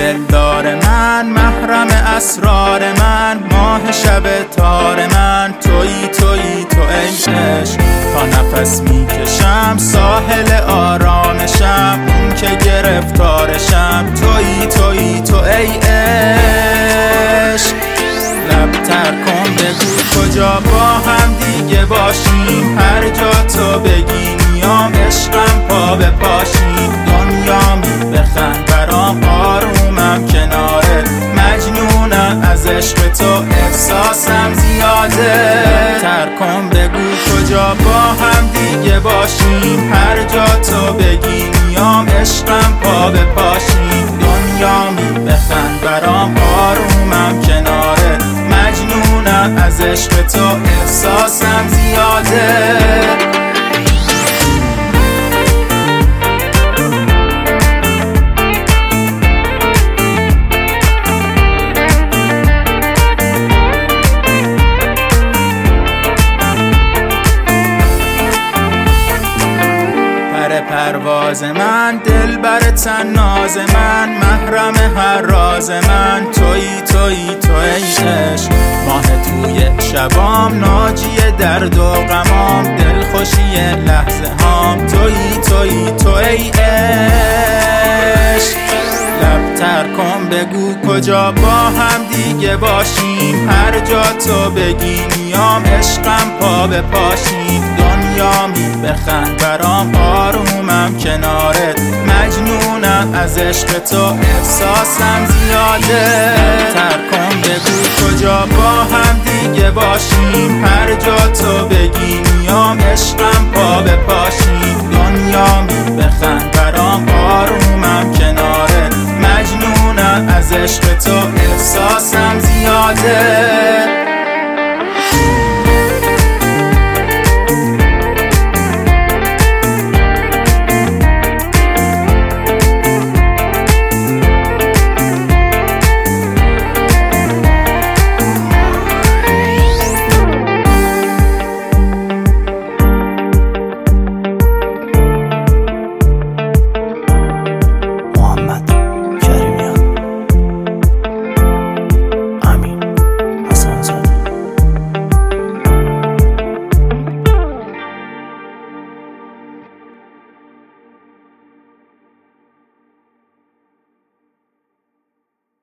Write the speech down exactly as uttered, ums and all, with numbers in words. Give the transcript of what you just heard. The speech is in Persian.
دلدار من، محرم اسرار من، ماه شب تار من، تویی تویی تو ای عشق. تا نفس میکشم ساحل آرامشم، اون که گرفتارشم، تویی تویی تو ای عشق. لبتر کن بگو کجا با هم دیگه باشیم، هر جا تو بگی میام عشقم پا به پاشیم. دنیا می بخند برام آرومم کناره، مجنونم از عشق تو احساسم زیاده. لبتر کن بگو کجا با هم دیگه باشیم، هر جا تو بگی میام عشقم پا به پاشیم. دنیا می بخند برام آرومم کناره، مجنونم از عشق تو احساسم زیاده. پرواز من، دل بر تناز من، محرم هر راز من، تویی تویی تو ای عشق. ماه توی شبام، ناجی درد و غمام، دل خوشی لحظه هام، تویی تویی تو ای عشق. لبتر کن بگو کجا با هم دیگه باشیم، هر جا تو بگی میام عشقم پا به پاشیم. دنیا می بخند برام آرومم کنارت، مجنونم از عشق تو احساسم زیاده. لبتر کن بگو کجا با هم دیگه باشیم، هر جا تو بگی میام عشقم پا به پاشیم.